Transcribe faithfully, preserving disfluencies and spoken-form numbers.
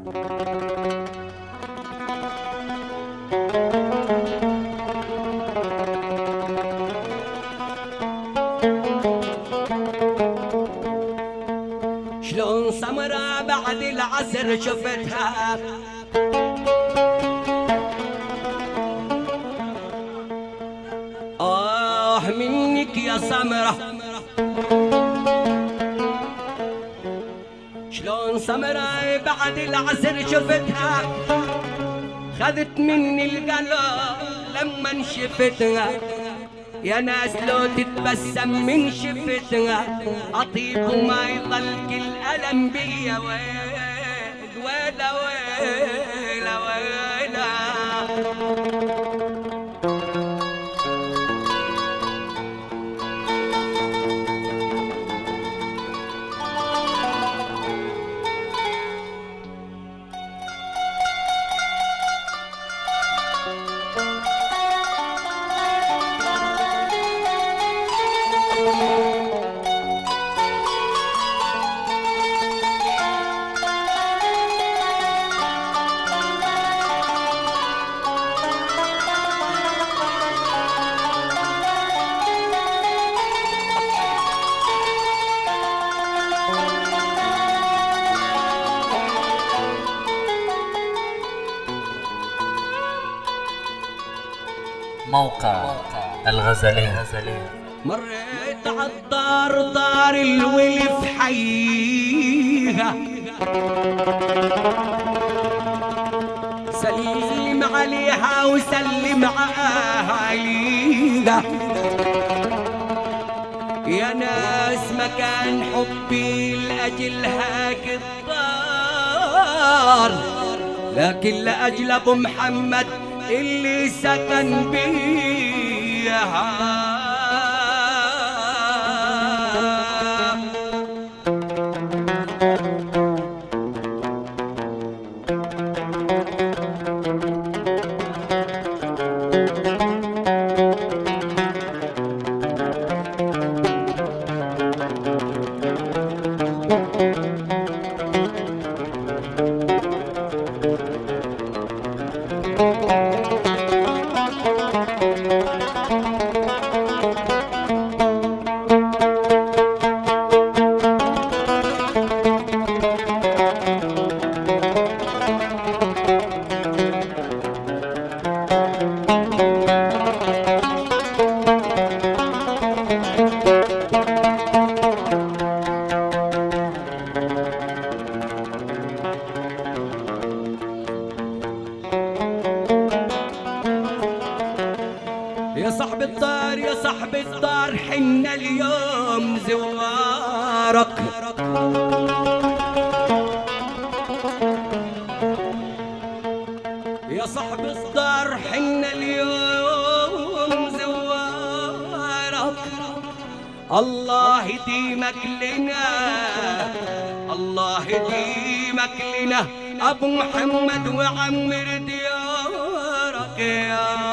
شلون سمرة بعد العصر شفتها آه منك يا سمرة، شلون سمرة بعد العصر شفتها خذت مني القلب لما شفتها. يا ناس لو تتبسم من شفتها أطيب وما يضل كل ألم بيا. ويل ويلا ويلا ويلا موقع الغزلين. مريت عالدار دار الولف حيها سلم عليها وسلم عليها. يا ناس مكان حبي لأجل هاك الدار، لكن لأجل أبو محمد اللي سكن بيها. يا صاحب الدار يا صاحب الدار حنا اليوم زوارك. يا صاحب الدار حنا اليوم زوارك. الله يديمك لنا الله يديمك لنا أبو محمد وعمر ديارك يا